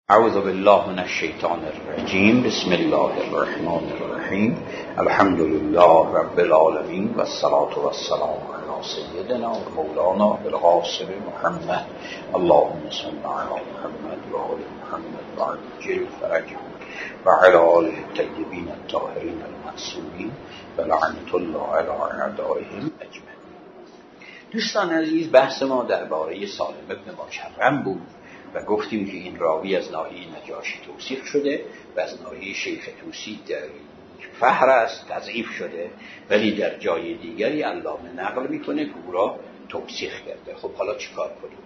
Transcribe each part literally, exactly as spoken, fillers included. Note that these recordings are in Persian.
اعوذ بالله من الشیطان الرجیم. بسم الله الرحمن الرحیم. الحمد لله رب العالمین و الصلاة و السلام علی سیدنا و مولانا القاسم محمد. اللهم صل علی محمد و آل محمد و عجل فرجهم و علی آله الطیبین الطاهرین المعصومین و لعنة الله علی اعدائهم اجمعین. دوستان عزیز، بحث ما درباره سالم ابن مکرم بود و گفتیم که این راوی از ناحیه نجاشی توصیف شده و از ناحیه شیخ طوسی در فهر است تضعیف شده، ولی در جای دیگری علامه نقل میکنه که او را توصیف کرده. خب حالا چیکار کنیم؟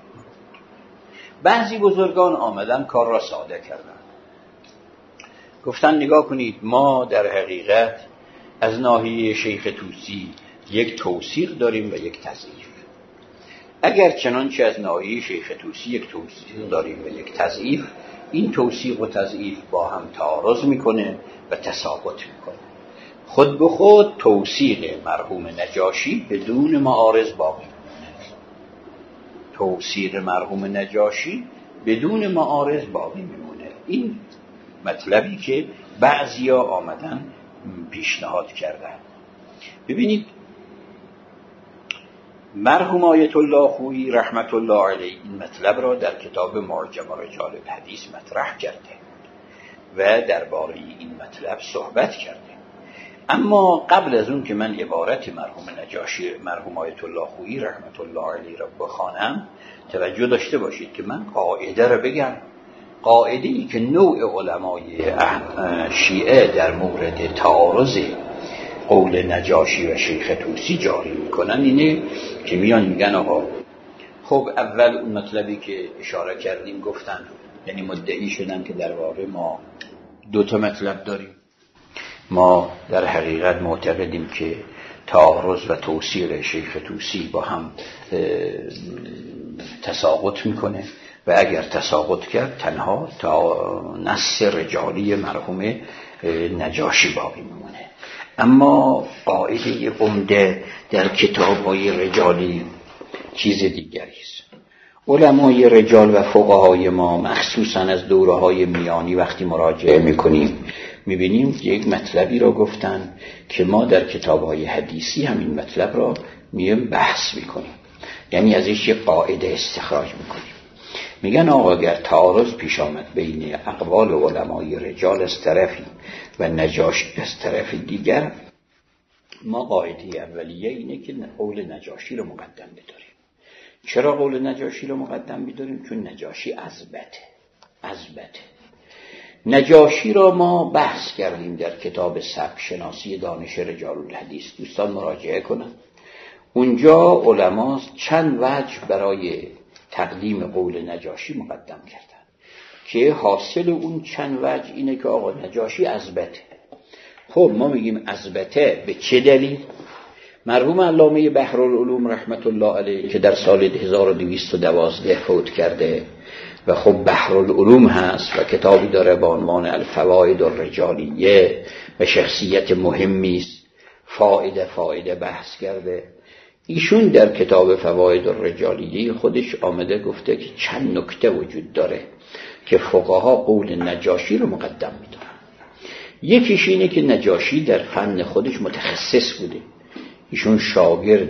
بعضی بزرگان آمدن کار را ساده کردن، گفتن نگاه کنید، ما در حقیقت از ناحیه شیخ طوسی یک توصیف داریم و یک تضعیف. اگر چنانچه از ناحیه شیخ طوسی یک توصیف داریم و یک تضعیف، این توصیف و تضعیف با هم تعارض میکنه و تساقط میکنه. خود به خود توصیف مرحوم نجاشی بدون معارض باقی میمونه. توصیف مرحوم نجاشی بدون معارض باقی میمونه. این مطلبی که بعضیا آمدن پیشنهاد کردن. ببینید، مرحوم آیت الله خویی رحمت الله علیه این مطلب را در کتاب معجم رجال الحدیث مطرح کرده و درباره این مطلب صحبت کرده. اما قبل از اون که من عبارت مرحوم نجاشی مرحوم آیت الله خویی رحمت الله علیه را بخوانم، توجه داشته باشید که من قاعده را بگم. قاعده ای که نوع علمای شیعه در مورد تعارض قول نجاشی و شیخ طوسی جاری میکنن اینه که میان میگن آقا خب اول اون مطلبی که اشاره کردیم گفتن، یعنی مدعی شدن که در واقع ما دو تا مطلب داریم. ما در حقیقت معتقدیم که تعارض و توصیل شیخ طوسی با هم تساقط میکنه و اگر تساقط کرد تنها تا نص رجالی مرحوم نجاشی باقی میمونه. اما قاعده عمده در کتاب‌های رجالی چیز دیگری است. علمای رجال و فقهای ما مخصوصاً از دوره‌های میانی وقتی مراجعه می‌کنیم می‌بینیم یک مطلبی را گفتن که ما در کتاب‌های حدیثی همین مطلب را میایم بحث می‌کنیم، یعنی ازش یک قاعده استخراج می‌کنیم. میگن آقا اگر تعارض پیش آمد بین اقوال علمای رجال از طرفی و نجاشی از طرف دیگر، ما قاعده اولیه اینه که قول نجاشی رو مقدم بداریم. چرا قول نجاشی رو مقدم بداریم؟ چون نجاشی اثبته. اثبته نجاشی را ما بحث کردیم در کتاب سبک شناسی دانش رجال الحدیث، دوستان مراجعه کنن. اونجا علما چند وجه برای تقدیم قول نجاشی مقدم کردن که حاصل اون چند وجه اینه که آقا نجاشی اثبته. خب ما میگیم اثبته به چه دلیل؟ مرحوم علامه بحرالعلوم رحمت الله علیه که در سال هزار و دویست و دوازده فوت کرده و خب بحرالعلوم هست و کتابی داره با عنوان الفوائد الرجالیه و شخصیت مهمی است، فائده فائده بحث کرده. ایشون در کتاب فوائد الرجالیه خودش آمده گفته که چند نکته وجود داره که فقها قول نجاشی رو مقدم میدارن. یکیش اینه که نجاشی در فن خودش متخصص بوده، ایشون شاگرد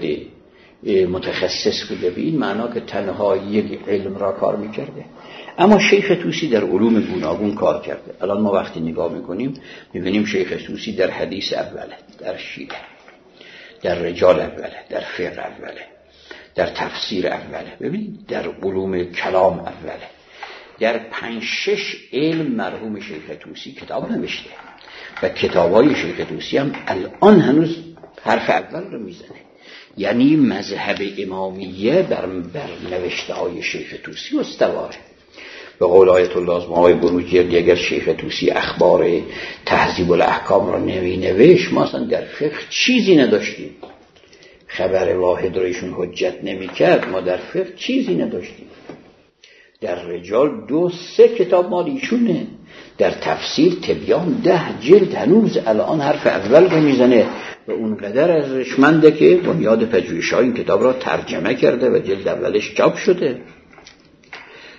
متخصص بوده، به این معنا که تنها یک علم را کار میکرده. اما شیخ طوسی در علوم گوناگون کار کرده. الان ما وقتی نگاه میکنیم میبینیم شیخ طوسی در حدیث اوله، در شیعه، در رجال اوله، در فقه اوله، در تفسیر اوله، ببینید در علوم کلام اوله، در پنج شش علم مرحوم شیخ طوسی کتاب نوشته و کتابای شیخ طوسی هم الان هنوز حرف اول رو میزنه. یعنی مذهب امامیه بر, بر نوشته های شیخ طوسی استواره. به قول آیت الله از ماهای بروجردی اگر شیخ طوسی اخبار تهذیب الاحکام را نمی نوشت، ما اصلا در فقه چیزی نداشتیم. خبر واحد را ایشون حجت نمی کرد، ما در فقه چیزی نداشتیم. در رجال دو سه کتاب مال ایشونه، در تفسیر تبیان ده جلد هنوز الان حرف اول رو میزنه و اونقدر ارزشمنده که بنیاد پژوهش‌ها این کتاب را ترجمه کرده و جلد اولش چاپ شده.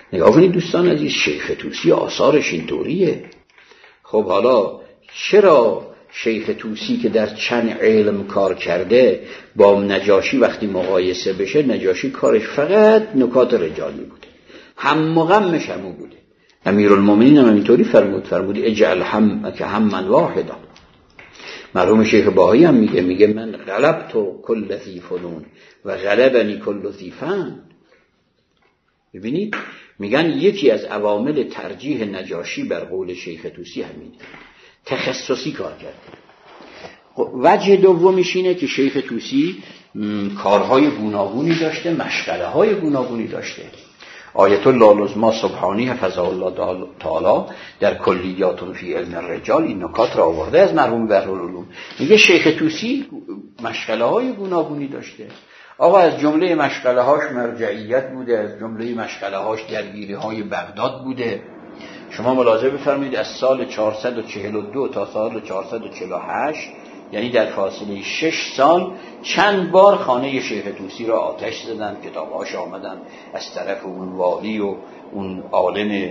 نگاه کنید دوستان عزیز، شیخ طوسی آثارش اینطوریه. خب حالا چرا شیخ طوسی که در چند علم کار کرده با نجاشی وقتی مقایسه بشه، نجاشی کارش فقط نکات رجالی بوده، هم غمش همون بوده. امیرالمومنین هم اینطوری فرمود، فرمود اجعل هم که هم واحدا. مرحوم شیخ باهایی هم میگه میگه من غلبت کل ذی فنون و غلبنی کل ذی فن. ببینید میگن یکی از عوامل ترجیح نجاشی بر قول شیخ طوسی همینه، تخصصی کار کرده. وجه دومیش اینه که شیخ طوسی کارهای گوناگونی داشته، مشغله های گوناگونی داشته. آیت الله العظمی سبحانی حفظه الله تعالی در کلیات فی علم الرجال این نکات را آورده از مرحوم بحرالعلوم. میگه شیخ طوسی مشغله های گوناگونی داشته. آقا از جمله مشغله هاش مرجعیت بوده، از جمله مشغله هاش درگیری های بغداد بوده. شما ملاحظه بفرمایید از سال چهارصد و چهل و دو تا سال چهارصد و چهل و هشت، یعنی در فاصله شش سال چند بار خانه شیخ طوسی را آتش زدن، کتابهاش آمدن از طرف اون والی و اون عالم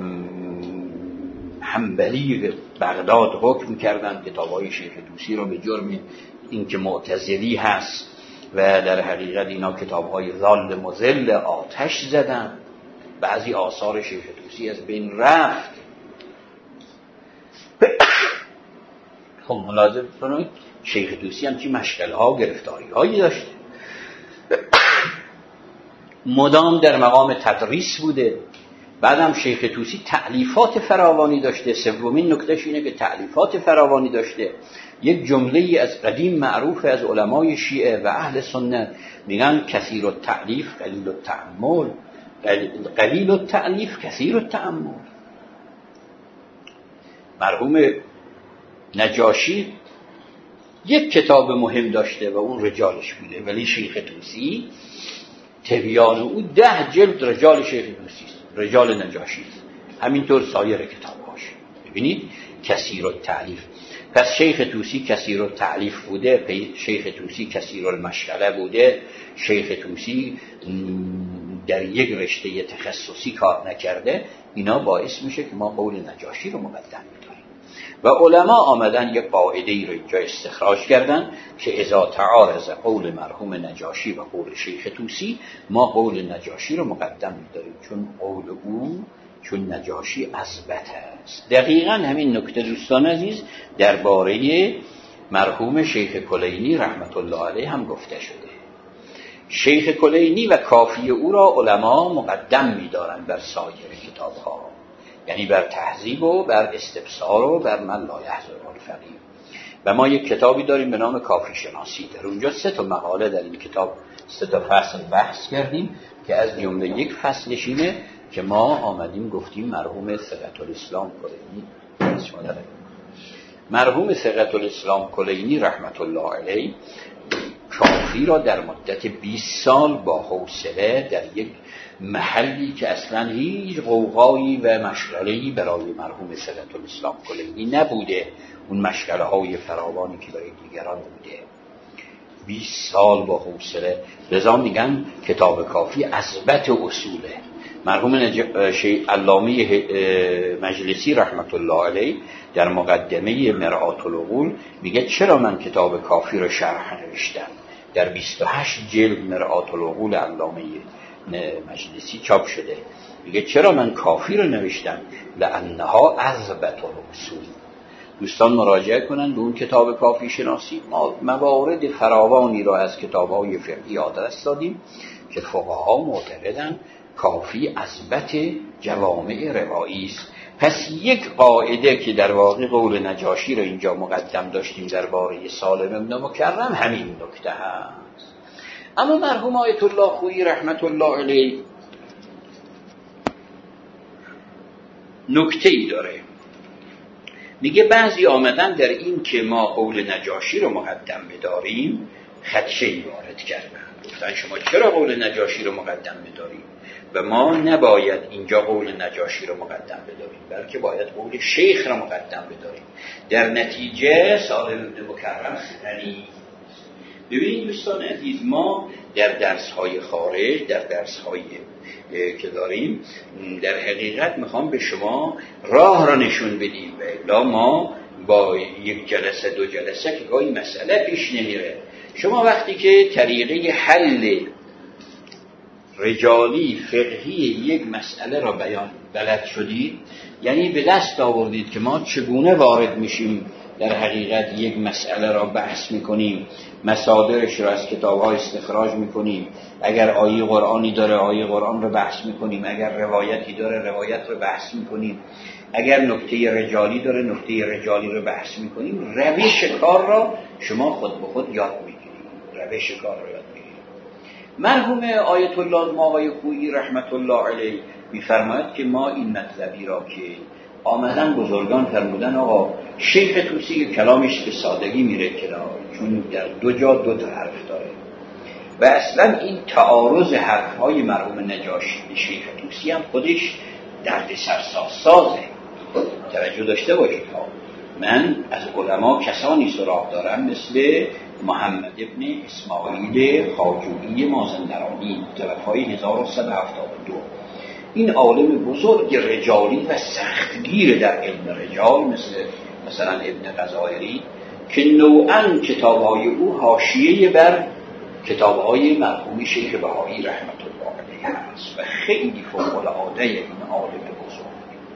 حنبلی بغداد حکم کردن کتابهای شیخ طوسی را به جرم اینکه معتزلی هست و در حقیقت اینا کتابهای ضال مضل آتش زدن. بعضی آثار شیخ طوسی از بین رفت. خب ملاحظه کنید شیخ طوسی هم چی مشکل ها و گرفتاری هایی داشته، مدام در مقام تدریس بوده. بعدم شیخ طوسی تألیفات فراوانی داشته. سومین نکتهش اینه که تألیفات فراوانی داشته. یک جمله از قدیم معروف از علمای شیعه و اهل سنت میگن کثیر التألیف قلیل التأمل، قلیل التألیف کثیر التأمل. مرحوم نجاشی یک کتاب مهم داشته و اون رجالش بوده، ولی شیخ طوسی تبیان او ده جلد رجال شیخ طوسی است، رجال نجاشی است. همینطور سایر کتابهاش. ببینید کثیر التألیف. پس شیخ طوسی کثیر التألیف بوده، شیخ طوسی کثیر المشغله بوده، شیخ طوسی در یک رشته تخصصی کار نکرده. اینا باعث میشه که ما قول نجاشی رو مقدم می‌داریم و علما آمدن یک قاعده ای رو اینجا استخراج کردن که اذا تعارض قول مرحوم نجاشی و قول شیخ طوسی ما قول نجاشی رو مقدم می‌داریم، چون قول او چون نجاشی اثبت است. دقیقاً همین نکته دوستان عزیز درباره مرحوم شیخ کلینی رحمت الله علیه هم گفته شده. شیخ کلینی و کافی او را علما مقدم می‌دارند بر سایر کتاب‌ها، یعنی بر تهذیب و بر استبصار و بر من لا یحضر الفقیه. و ما یک کتابی داریم به نام کافی شناسی، در اونجا سه تا مقاله در این کتاب، سه تا فصل بحث کردیم که از جمله یک فصلش اینه که ما آمدیم گفتیم مرحوم ثقة الاسلام کلینی مرحوم ثقة الاسلام کلینی رحمت الله علیه کافی را در مدت بیست سال با حوصله در یک محلی که اصلا هیچ غوغایی و مشغله‌ای برای مرحوم ثقة الاسلام کلینی نبوده، اون مشغله های فراوانی که برای دیگران بوده، بیست سال با حوصله. لذا میگن کتاب کافی اثبت اصوله. مرحوم نج... شیخ علامه مجلسی رحمت الله علیه در مقدمه مرآت العقول میگه چرا من کتاب کافی رو شرح نوشتم. در بیست و هشت جلد مرآت العقول علامه مجلسی چاپ شده. میگه چرا من کافی رو نوشتم؟ لانها اثبت الاصول. دوستان مراجعه کنن به اون کتاب کافی شناسی. ما موارد فراوانی را از کتاب‌های فقهی آدرس دادیم که فقها معتقدن کافی اثبت جوامع روایی است. پس یک قاعده که در واقع قول نجاشی را اینجا مقدم داشتیم درباره سالم بن مکرم همین نکته هست. اما مرحوم آیت الله خویی رحمت الله علیه نکته ای داره. میگه بعضی آمدن در این که ما قول نجاشی رو مقدم بداریم خدشه‌ای وارد کردن. گفتن شما چرا قول نجاشی رو مقدم بداریم؟ و ما نباید اینجا قول نجاشی رو مقدم بداریم، بلکه باید قول شیخ رو مقدم بداریم. در نتیجه سالم بن مکرم سننی. ببینید دوستان عزیز، ما در درس‌های خارج، در درس‌های که داریم، در حقیقت میخوام به شما راه را نشون بدیم و الا ما با یک جلسه دو جلسه که گاهی مسئله پیش نمیره. شما وقتی که طریقه حل رجالی فقهی یک مسئله را بیان بلد شدید، یعنی به دست آوردید که ما چگونه وارد میشیم در حقیقت یک مسئله را بحث میکنیم، مصادرش را از کتاب‌ها استخراج میکنیم، اگر آیه قرآنی داره آیه قرآن رو بحث میکنیم، اگر روایتی داره روایت رو بحث میکنیم، اگر نکته رجالی داره نکته رجالی رو بحث میکنیم. روش کار را شما خود به خود یاد میگیرید، روش کار را یاد میگیرید. مرحوم آیت الله ماوای خویی رحمت الله علیه میفرماید که ما این مطلبی را که آمدن بزرگان فرمودن آقا شیخ طوسی کلامش به سادگی میره کنار، چون در دو جا دو تا حرف داره و اصلا این تعارض حرفهای مرحوم نجاشی شیخ طوسی هم خودش درد سرسازه. توجه داشته باشید ها، من از علما کسانی سراغ دارم مثل محمد ابن اسماعیل خواجویی مازندرانی توفای هزار و صد و هفتاد و دو، این عالم بزرگ رجالی و سختگیر در علم رجال، مثل مثلا ابن غزائری که نوعاً کتاب‌های او حاشیه بر کتاب‌های مرحوم شیخ بهایی رحمت الله علیه است و خیلی فوق‌العاده این عالم بزرگ.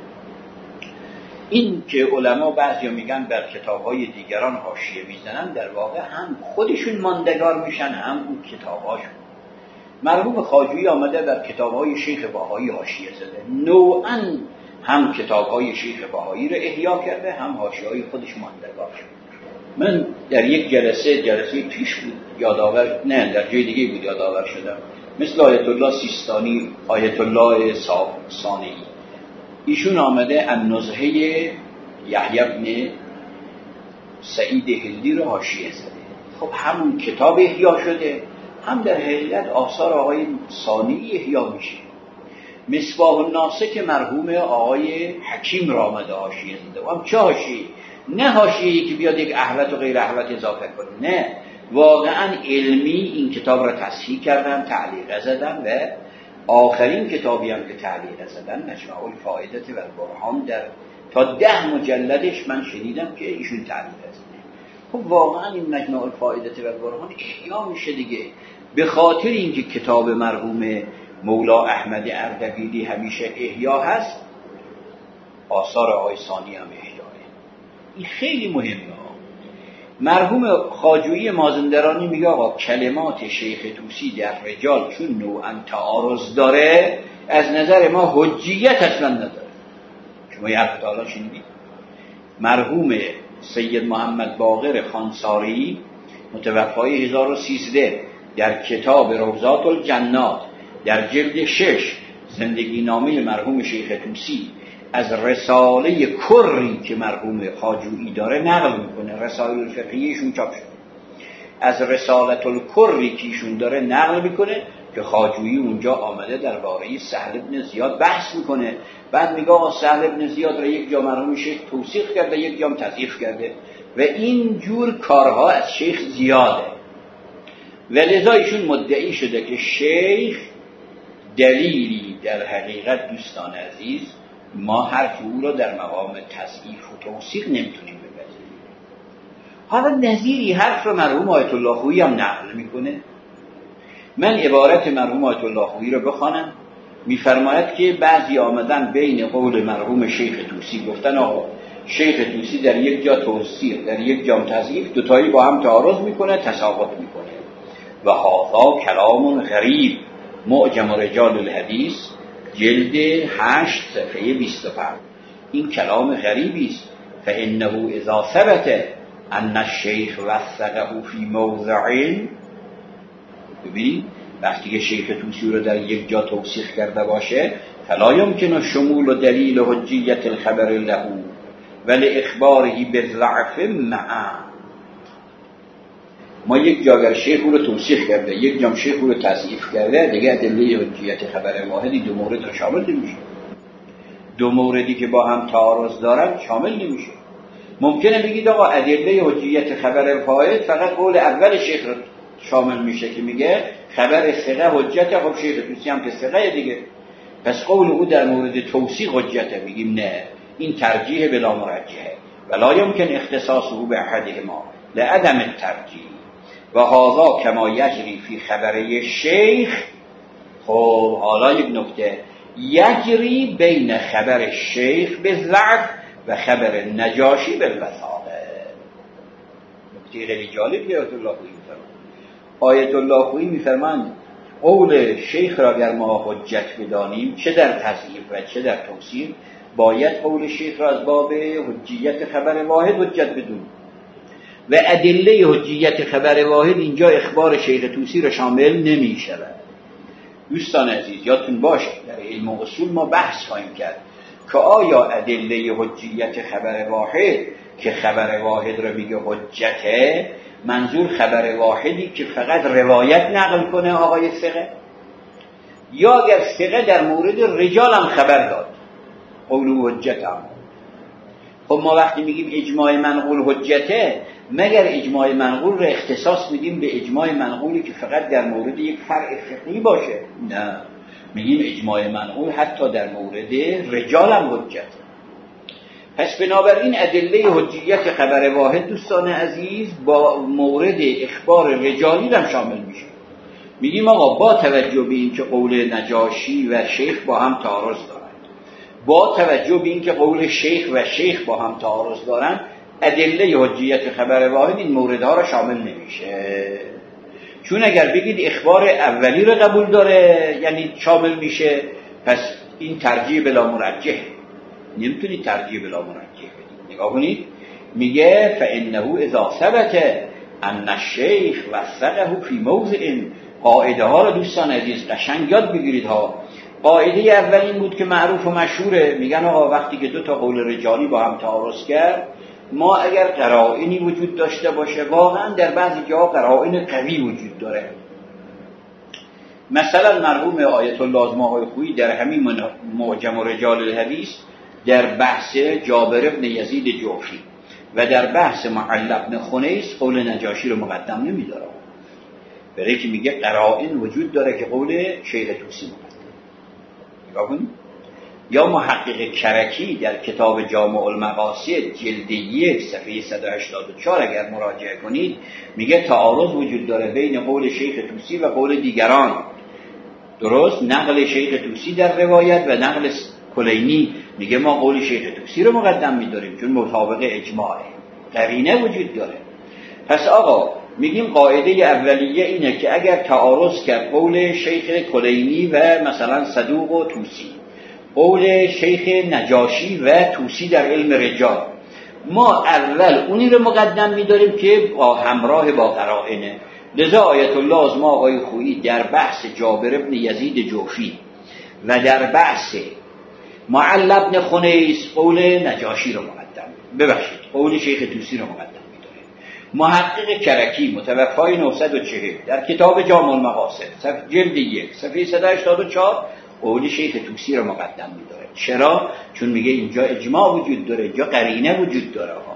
این که علما بعضیا میگن بر کتاب‌های دیگران حاشیه میزنن، در واقع هم خودشون ماندگار میشن هم اون کتاب‌هاشون. مرحوم خواجویی آمده در کتاب‌های شیخ بهایی حاشیه زده، نوعاً هم کتاب‌های شیخ بهایی رو احیا کرده هم حاشیه‌های خودش ماندگار شد. من در یک جلسه جلسه پیش بود یادآور، نه در جای دیگه بود یادآور شدم، مثل آیت الله سیستانی، آیت الله ثانی، ایشون آمده النزهه یحیی بن سعید هندی رو حاشیه زده. خب همون کتاب احیا شده، هم در حقیقت آثار آقای ثانی احیا میشه. مصباح الناسک که مرحوم آقای حکیم را آمده حاشیه زده، و هم چه حاشیه؟ نه حاشیه‌ای که بیاد یک اهلت و غیر اهلت اضافه کنه، نه، واقعا علمی این کتاب را تصحیح کردن، تعلیق زدن و آخرین کتابی هم که تعلیق زدن مجموع الفائده و البرهان در تا ده مجلدش من شنیدم که ایشون تعلیق زدن. خب واقعا این مجموع الفائده و البرهان احیا میشه دیگه، به خاطر اینکه کتاب مرحوم مولا احمد اردبیلی همیشه احیا هست، آثار آقای ثانی هم احیاه. این خیلی مهمه. مرحوم خواجویی مازندرانی میگه آقا کلمات شیخ طوسی در رجال چون نوعا تعارض داره، از نظر ما حجیت اصلا نداره. شما یه حرف تعالی شنیدید؟ مرحوم سید محمد باقر خانساری متوفای هزار و سیزده در کتاب روضات الجنات در جلد شش زندگی نامه مرحوم شیخ طوسی از رساله کری که مرحوم خواجویی داره نقل میکنه، رسائل الفقهیشون چاپ شده، از رسالت الکری که ایشون داره نقل میکنه که خواجویی اونجا آمده درباره سهل بن زیاد بحث میکنه. بعد میگه آقا سهل بن زیاد را یک جا مرحوم شیخ توصیف کرده، یک جا تضعیف کرده و این جور کارها از شیخ زیاده و لذا ایشون مدعی شده که شیخ دلیلی در حقیقت دوستان عزیز ما حرف او را در مقام تضعیف و توثیق نمیتونیم بپذیریم. حالا نظیری حرف را مرحوم آیت الله خویی هم نقل میکنه. من عبارت مرحوم آیت الله خویی را بخوانم. میفرماید که بعضی آمدن بین قول مرحوم شیخ طوسی گفتن آقا شیخ طوسی در یک جا توثیق در یک جا تضعیف، دوتایی با هم تعارض میکنه، تساقط میکنه. و هذا کلام غریب معجم رجال الحدیث جلد هشت صفحه بیست و پنج. این کلام غریبی است. فانه اذا ثبت ان الشیخ وثقه فی موضع، ببین وقتی که شیخ طوسی رو در یک جا توثیق کرده باشه، فلا یمکن شمول و دلیل حجیت الخبر له ولی اخباره بالضعف معا. ما یک جا اگر شیخ رو توصیح کرده یک جا شیخ رو تضعیف کرده، دیگه ادله حجیت خبر واحدی دو مورد رو شامل نمیشه. دو موردی که با هم تعارض دارن شامل نمیشه. ممکنه بگید آقا ادله حجیت خبر فاعل فقط قول اول شیخ رو شامل میشه که میگه خبر ثقه حجته. خب شیخ طوسی هم که ثقه دیگه، پس قول او در مورد توثیق حجته. میگیم نه، این ترجیح بلا مرجحه ولا یمکن اختصاصه به احدهما لعدم الترجیح و هذا کما یجری فی خبر شیخ. خب حالا یک نکته، یجری بین خبر شیخ به ضعف و خبر نجاشی به وثاقه. نکته خیلی جالبی آیت الله خویی میفرماند. آیت الله خویی میفرماند قول شیخ را اگر ما حجت بدانیم، چه در تضعیف و چه در توصیف، باید قول شیخ را از باب حجیت خبر واحد حجت بدونیم و ادله حجیت خبر واحد اینجا اخبار شیخ طوسی را شامل نمی شود. دوستان عزیز یادتون باشه در علم اصول ما بحث خواهیم کرد که آیا ادله حجیت خبر واحد که خبر واحد را میگه حجته، منظور خبر واحدی که فقط روایت نقل کنه آقای ثقه، یا اگر ثقه در مورد رجال هم خبر داد قول حجت هم. خب ما وقتی میگیم اجماع منقول حجته، مگر اجماع منقول رو اختصاص میدیم به اجماع منقولی که فقط در مورد یک فرع فقهی باشه؟ نه، میگیم اجماع منقول حتی در مورد رجال هم حجته. پس بنابراین ادله حجیت خبر واحد دوستان عزیز با مورد اخبار رجالی هم شامل میشه. میگیم آقا با توجه به این که قول نجاشی و شیخ با هم تعارض دارند، با توجه به این که قول شیخ و شیخ با هم تعارض دارند، ادله حجیت خبر واحد این موردها را شامل نمیشه. چون اگر بگید اخبار اولی را قبول داره یعنی شامل میشه، پس این ترجیح بلا مرجح، نمیتونید ترجیح بلا مرجح بدید. نگاه کنید میگه فانه اذا ثبت ان الشیخ وثقه فی موضع. قاعده ها را دوستان عزیز قشنگ یاد بگیرید ها. قاعده اول این بود که معروف و مشهوره، میگن آقا وقتی که دو تا قول رجالی با هم تعارض کرد، ما اگر قرائنی وجود داشته باشه، واقعا در بعضی جاها قرائن قوی وجود داره. مثلا مرحوم آیت الله آقای خویی در همین معجم رجال الحدیث در بحث جابر بن یزید جعفی و در بحث معل بن خنیس قول نجاشی رو مقدم نمیداره، برای که میگه قرائن وجود داره که قول شیخ طوسی مقدم. نگاه کنید. یا محقق کرکی در کتاب جامع المقاصد جلد یک صفحه صد و هشتاد و چهار اگر مراجعه کنید، میگه تعارض وجود داره بین قول شیخ طوسی و قول دیگران. درست، نقل شیخ طوسی در روایت و نقل کلینی، میگه ما قول شیخ طوسی رو مقدم میداریم چون مطابق اجماعه، قرینه وجود داره. پس آقا میگیم قاعده اولیه اینه که اگر تعارض کرد قول شیخ کلینی و مثلا صدوق و طوسی، قول شیخ نجاشی و طوسی در علم رجال، ما اول اونی رو مقدم میداریم که با همراه با قرائنه. لذا آیت الله از ما آقای خویی در بحث جابر بن یزید جعفی و در بحث معل بن خنیس قول نجاشی رو مقدم، ببخشید قول شیخ طوسی رو مقدم میداره. محقق کرکی متوفای نهصد و چهل در کتاب جامع المقاصد جلد یک صفحه صد و هشتاد و چهار قول شیخ طوسی رو مقدم میداره. چرا؟ چون میگه اینجا اجماع وجود داره، اینجا قرینه وجود داره ها.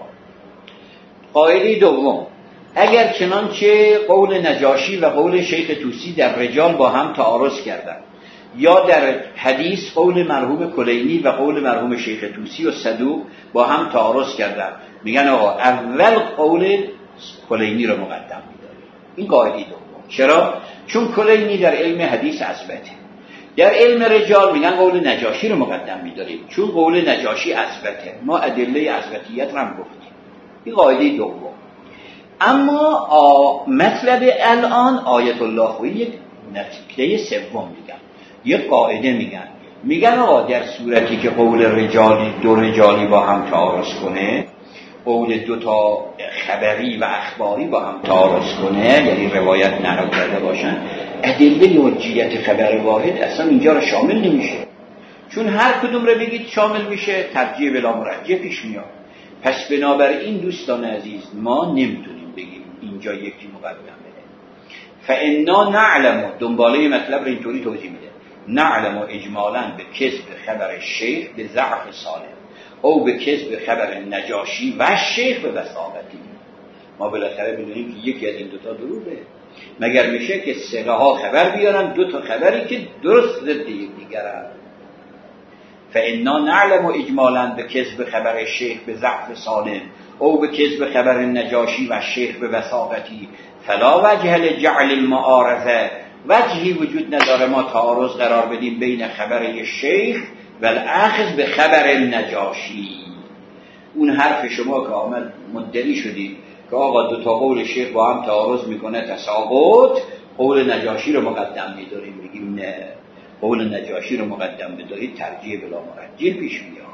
قاعده دوم، اگر چنانچه قول نجاشی و قول شیخ طوسی در رجال با هم تعارض کردن، یا در حدیث قول مرحوم کلینی و قول مرحوم شیخ طوسی و صدوق با هم تعارض کردن، میگن آقا اول قول کلینی رو مقدم میداره. این قاعده دوم. چرا؟ چون کلینی در علم حدیث اثبته. در علم رجال میگن قول نجاشی رو مقدم میداریم چون قول نجاشی اثبته، ما ادله اثباتیت رو هم گفتیم. این قاعده دوم. اما مطلب الان آیت الله خویی یک نکته سوم میگن، یک قاعده میگن، میگن آقا در صورتی که قول رجالی دو رجالی با هم تعارض کنه، قول دو تا خبری و اخباری با هم تعارض کنه، یعنی روایت نقل کرده باشن، ادله حجیت خبر واحد اصلا اینجا را شامل نمیشه. چون هر کدوم رو بگید شامل میشه، ترجیح بلا مرجح پیش میاد. پس بنابراین دوستان عزیز ما نمیتونیم بگیم اینجا یکی مقدم بده. فانا نعلم، دنباله مطلب رو اینطوری توضیح میده، نعلم اجمالا به کذب خبر شیخ به ضعف سالم او به کذب خبر نجاشی و شیخ به وثاقتی. ما بالاخره میدونیم که یکی از این دوتا دروغه، مگر میشه که ثقه ها خبر بیارن دو تا خبری که درست ضد یکدیگرن. فانا نعلم اجمالا به کذب خبر شیخ به ضعف سالم او به کذب خبر نجاشی و شیخ به وثاقتی فلا وجه لجعل المعارضه، وجهی وجود نداره ما تعارض قرار بدیم بین خبر شیخ و الاخذ به خبر نجاشی. اون حرف شما که آمد مدعی شدید که آقا دو تا قول شیخ با هم تعارض میکنه تساقط، قول نجاشی رو مقدم میداریم، میگیم نه قول نجاشی رو مقدم بدارید ترجیح بلا مرجح پیش میاد.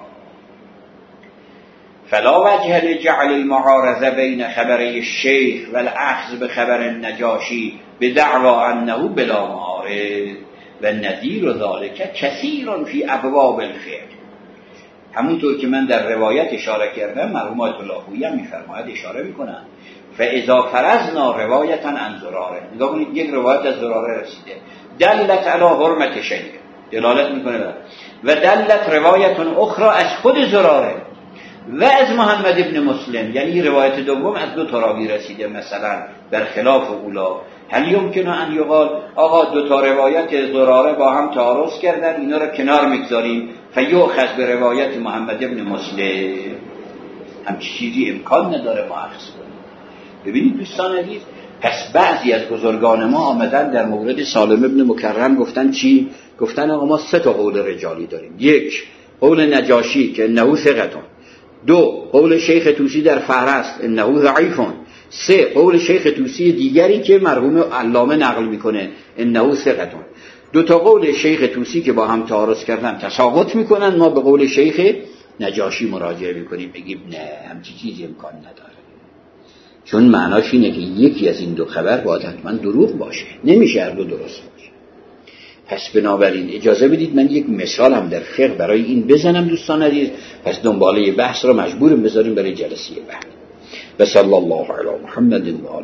فلا وجه لجعل المعارضه بین خبر الشیخ و الاخذ بخبر النجاشی بدعوا انه بلا معارض و نظیر ذلك کثیر فی ابواب الفقه. همونطور که من در روایت اشاره کردم مرحوم آیت الله خویی هم میفرماید اشاره میکنن فاذا فرضنا روایتا عن زراره، نگاه کنید یک روایت از زراره رسیده دلت علی حرمت شیخ، دلالت میکنه و دلت روایت اخرى از خود زراره و از محمد ابن مسلم، یعنی روایت دوم از دو تا راوی رسیده مثلا برخلاف اولا. هل یمکن ان یقال آقا دو تا روایت زراره با هم تعارض کردن اینا رو کنار میگذاریم فیؤخذ به روایت محمد ابن مسلم؟ همچین چیزی امکان نداره ما اخذ کنیم. ببینید دوستان عزیز، پس بعضی از بزرگان ما آمدن در مورد سالم ابن مکرم گفتن چی؟ گفتن آقا ما سه تا قول رجالی داریم. یک قول نجاشی که انه ثقتون، دو قول شیخ طوسی در فهرست انه ضعیفون، سه قول شیخ طوسی دیگری که مرحوم علامه نقل میکنه انه ثقتون. دو تا قول شیخ طوسی که با هم تعارض کردن تساقط میکنن، ما به قول شیخ نجاشی مراجعه میکنیم بگیم نه همچین چیزی امکان نداره، چون معناش اینه که یکی از این دو خبر باید حتما دروغ باشه، نمیشه هر دو درست باشه. پس بنابراین اجازه بدید من یک مثال هم در فقه برای این بزنم دوستان عزیز، پس دنباله بحث را مجبورم بذاریم برای جلسه بعد. و صلی الله علی محمد و